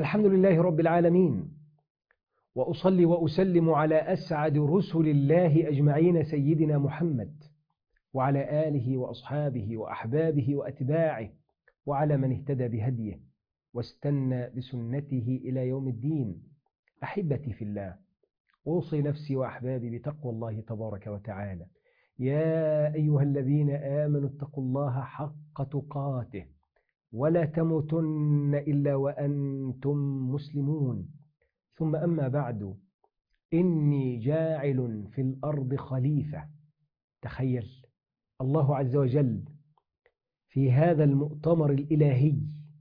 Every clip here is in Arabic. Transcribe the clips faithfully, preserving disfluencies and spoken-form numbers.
الحمد لله رب العالمين، وأصلي وأسلم على أسعد رسل الله أجمعين سيدنا محمد وعلى آله وأصحابه وأحبابه وأتباعه وعلى من اهتدى بهديه واستنى بسنته إلى يوم الدين. أحبتي في الله، أوصي نفسي وأحبابي بتقوى الله تبارك وتعالى. يا أيها الذين آمنوا اتقوا الله حق تقاته ولا تموتن إلا وأنتم مسلمون. ثم أما بعد، إني جاعل في الأرض خليفة. تخيل الله عز وجل في هذا المؤتمر الإلهي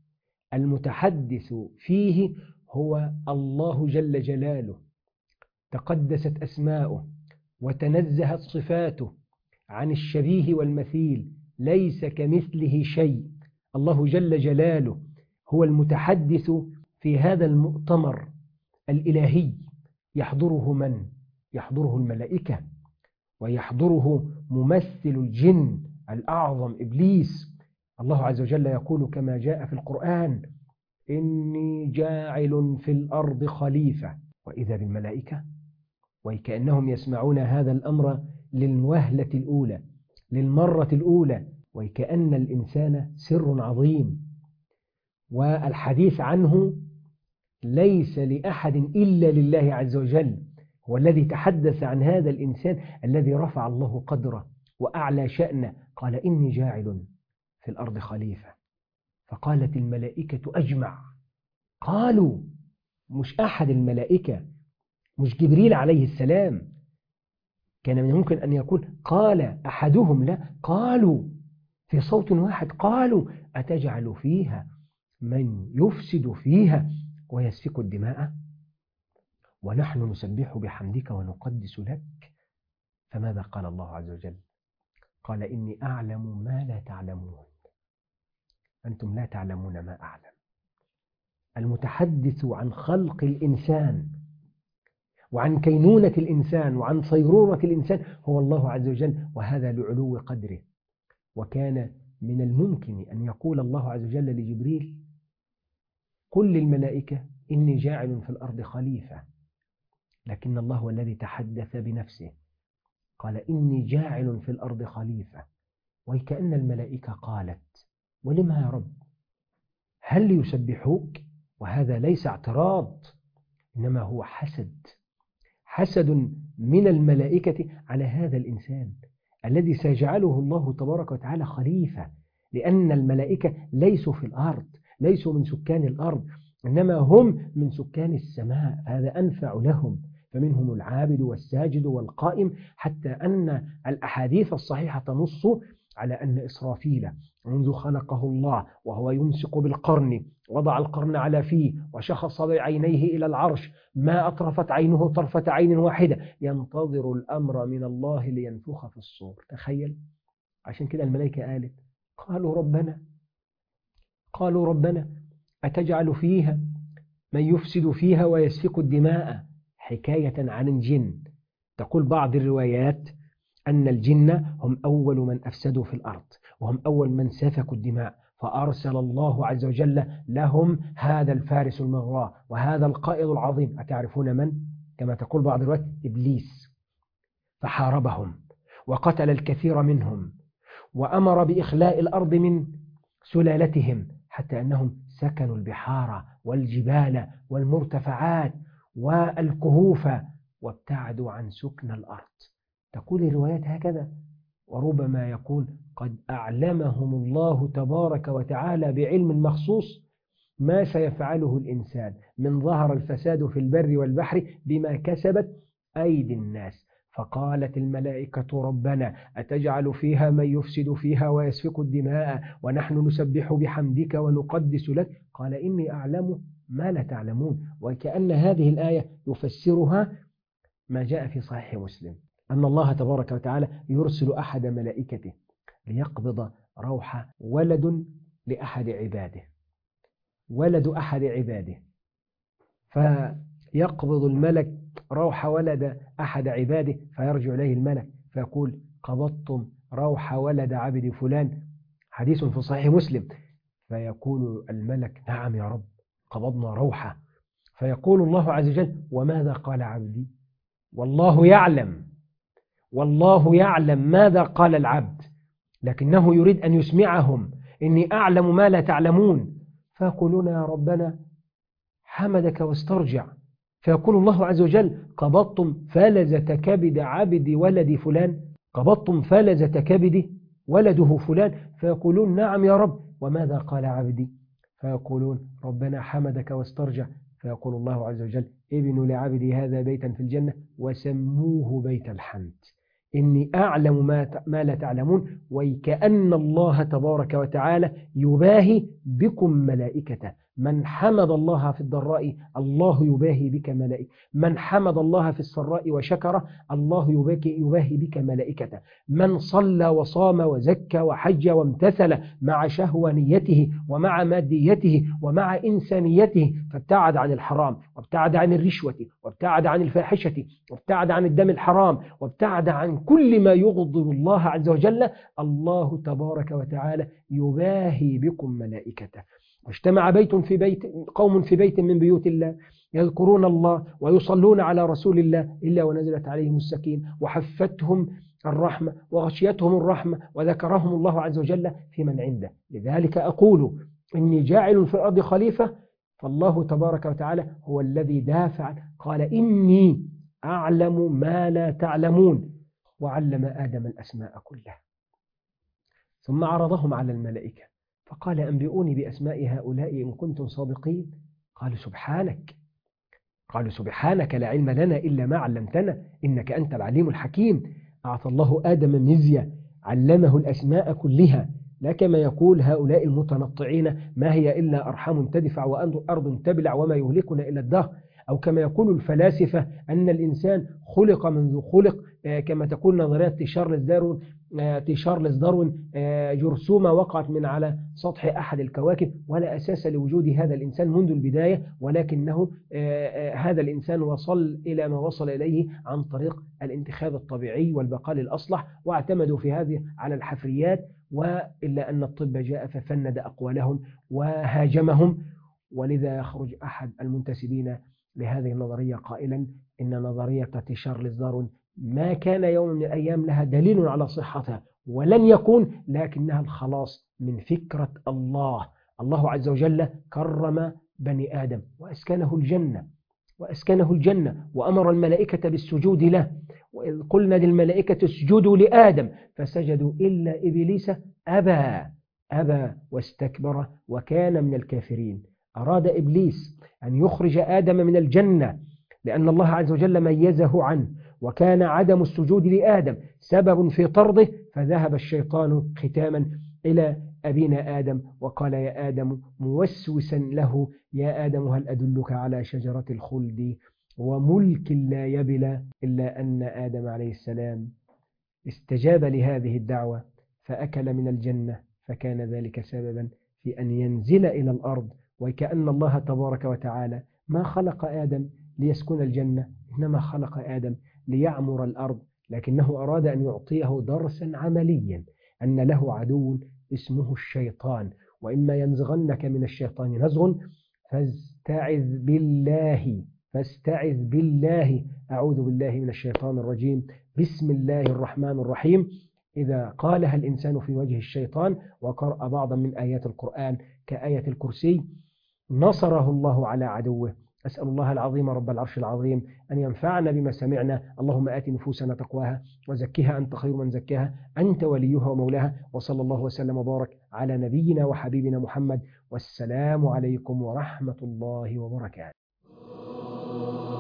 المتحدث فيه هو الله جل جلاله، تقدست أسماؤه وتنزهت صفاته عن الشبيه والمثيل، ليس كمثله شيء. الله جل جلاله هو المتحدث في هذا المؤتمر الإلهي. يحضره من؟ يحضره الملائكة، ويحضره ممثل الجن الأعظم إبليس. الله عز وجل يقول كما جاء في القرآن: إني جاعل في الأرض خليفة. وإذا بالملائكة وكأنهم يسمعون هذا الأمر للوهلة الأولى، للمرة الأولى، وكأن الإنسان سر عظيم، والحديث عنه ليس لأحد إلا لله عز وجل. هو الذي تحدث عن هذا الإنسان الذي رفع الله قدره وأعلى شأنه. قال: إني جاعل في الأرض خليفة. فقالت الملائكة أجمع، قالوا مش أحد الملائكة، مش جبريل عليه السلام، كان من ممكن أن يقول قال أحدهم، لا، قالوا في صوت واحد، قالوا: أتجعل فيها من يفسد فيها ويسفك الدماء ونحن نسبح بحمدك ونقدس لك. فماذا قال الله عز وجل؟ قال: إني أعلم ما لا تعلمون، أنتم لا تعلمون ما أعلم. المتحدث عن خلق الإنسان وعن كينونة الإنسان وعن صيرورة الإنسان هو الله عز وجل، وهذا لعلو قدره. وكان من الممكن أن يقول الله عز وجل لجبريل: قل للملائكة إني جاعل في الأرض خليفة، لكن الله هو الذي تحدث بنفسه، قال: إني جاعل في الأرض خليفة. وكأن الملائكة قالت: ولما يا رب؟ هل يسبحوك؟ وهذا ليس اعتراض، إنما هو حسد، حسد من الملائكة على هذا الإنسان الذي سيجعله الله تبارك وتعالى خليفة، لأن الملائكة ليسوا في الأرض، ليسوا من سكان الأرض، إنما هم من سكان السماء، هذا أنفع لهم. فمنهم العابد والساجد والقائم، حتى أن الأحاديث الصحيحة تنص على أن إسرافيل منذ خلقه الله وهو يمسك بالقرن، وضع القرن على فيه وشخص بعينيه إلى العرش، ما أطرفت عينه طرفة عين واحدة، ينتظر الأمر من الله لينفخ في الصور. تخيل. عشان كده الملائكة قالت: قالوا ربنا قالوا ربنا أتجعل فيها من يفسد فيها ويسفك الدماء، حكاية عن الجن. تقول بعض الروايات أن الجن هم أول من أفسدوا في الأرض، وهم أول من سفكوا الدماء، فأرسل الله عز وجل لهم هذا الفارس المغوار وهذا القائد العظيم. أتعرفون من؟ كما تقول بعض الروايات: إبليس. فحاربهم وقتل الكثير منهم، وأمر بإخلاء الأرض من سلالتهم، حتى أنهم سكنوا البحار والجبال والمرتفعات والكهوف وابتعدوا عن سكن الأرض. تقول الروايات هكذا. وربما يكون قد أعلمهم الله تبارك وتعالى بعلم مخصوص ما سيفعله الإنسان من ظهر الفساد في البر والبحر بما كسبت أيدي الناس. فقالت الملائكة: ربنا أتجعل فيها من يفسد فيها ويسفك الدماء ونحن نسبح بحمدك ونقدس لك. قال: إني أعلم ما لا تعلمون. وكأن هذه الآية يفسرها ما جاء في صحيح مسلم، أن الله تبارك وتعالى يرسل أحد ملائكته ليقبض روح ولد لأحد عباده، ولد أحد عباده، فيقبض الملك روح ولد أحد عباده، فيرجع إليه الملك فيقول: قبضتم روح ولد عبد فلان، حديث في صحيح مسلم. فيقول الملك: نعم يا رب، قبضنا روحه. فيقول الله عز وجل: وماذا قال عبدي؟ والله يعلم، والله يعلم ماذا قال العبد، لكنه يريد أن يسمعهم: إني أعلم ما لا تعلمون. فيقولون: يا ربنا حمدك واسترجع. فيقول الله عز وجل: قبضتم فلذة كبد عبد ولد فلان؟ قبضتم فلذة كبد ولده فلان؟ فيقولون: نعم يا رب. وماذا قال عبدي؟ فيقولون: ربنا حمدك واسترجع. فيقول الله عز وجل: ابنوا لعبدي هذا بيتا في الجنة وسموه بيت الحمد، إني أعلم ما ما لا تعلمون. وكأن الله تبارك وتعالى يباهي بكم ملائكته. من حمد الله في الضراء الله يباهي بك ملائكة، من حمد الله في السراء وشكر الله يباهي بك ملائكته. من صلى وصام وزكى وحج وامتثل مع شهوانيته ومع ماديته ومع إنسانيته، فابتعد عن الحرام وابتعد عن الرشوة وابتعد عن الفاحشة وابتعد عن الدم الحرام وابتعد عن كل ما يغضب الله عز وجل، الله تبارك وتعالى يباهي بكم ملائكته. واجتمع بيت في بيت قوم في بيت من بيوت الله يذكرون الله ويصلون على رسول الله إلا ونزلت عليهم السكينة وحفتهم الرحمة وغشيتهم الرحمة وذكرهم الله عز وجل في من عنده. لذلك أقول إني جاعل في الأرض خليفة، فالله تبارك وتعالى هو الذي دافع، قال: إني أعلم ما لا تعلمون، وعلم آدم الأسماء كلها. ثم عرضهم على الملائكة فقال: أنبئوني بأسماء هؤلاء إن كنتم صادقين. قالوا: سبحانك قالوا سبحانك لا علم لنا إلا ما علمتنا إنك أنت العليم الحكيم. أعطى الله آدم مزية، علمه الأسماء كلها، لا كما يقول هؤلاء المتنطعين: ما هي إلا أرحام تدفع وأرض تبلع وما يهلكنا إلا الدهر، أو كما يقول الفلاسفة أن الإنسان خلق منذ خلق، كما تقول نظريات شارلز داروين شارلز داروين جرثومة وقعت من على سطح أحد الكواكب، ولا أساس لوجود هذا الإنسان منذ البداية، ولكنه هذا الإنسان وصل إلى ما وصل إليه عن طريق الانتخاب الطبيعي والبقاء الأصلح، واعتمدوا في هذه على الحفريات، وإلا أن الطب جاء ففند أقوالهم وهاجمهم. ولذا يخرج أحد المنتسبين لهذه النظرية قائلا إن نظرية شارلز داروين ما كان يوم من الأيام لها دليل على صحتها ولن يكون، لكنها الخلاص من فكرة الله. الله عز وجل كرم بني آدم وأسكنه الجنة وأسكنه الجنة وأمر الملائكة بالسجود له، وإذ قلنا للملائكة اسجدوا لآدم فسجدوا إلا إبليس أبى أبى واستكبر وكان من الكافرين. أراد إبليس أن يخرج آدم من الجنة لأن الله عز وجل ميزه عنه، وكان عدم السجود لآدم سبب في طرده، فذهب الشيطان ختاما إلى أبينا آدم وقال: يا آدم موسوسا له: يا آدم هل أدلك على شجرة الخلد وملك لا يبلى؟ إلا أن آدم عليه السلام استجاب لهذه الدعوة فأكل من الجنة، فكان ذلك سببا في أن ينزل إلى الأرض. وكأن الله تبارك وتعالى ما خلق آدم ليسكن الجنة، إنما خلق آدم ليعمر الأرض، لكنه أراد أن يعطيه درسا عمليا أن له عدو اسمه الشيطان، وإما ينزغنك من الشيطان نزغ فاستعذ بالله فاستعذ بالله أعوذ بالله من الشيطان الرجيم، بسم الله الرحمن الرحيم. إذا قالها الإنسان في وجه الشيطان وقرأ بعضا من آيات القرآن كآية الكرسي نصره الله على عدوه. أسأل الله العظيم رب العرش العظيم أن ينفعنا بما سمعنا. اللهم آت نفوسنا تقواها وزكها أنت خير من زكاها أنت وليها ومولاها. وصلى الله وسلم وبارك على نبينا وحبيبنا محمد، والسلام عليكم ورحمة الله وبركاته.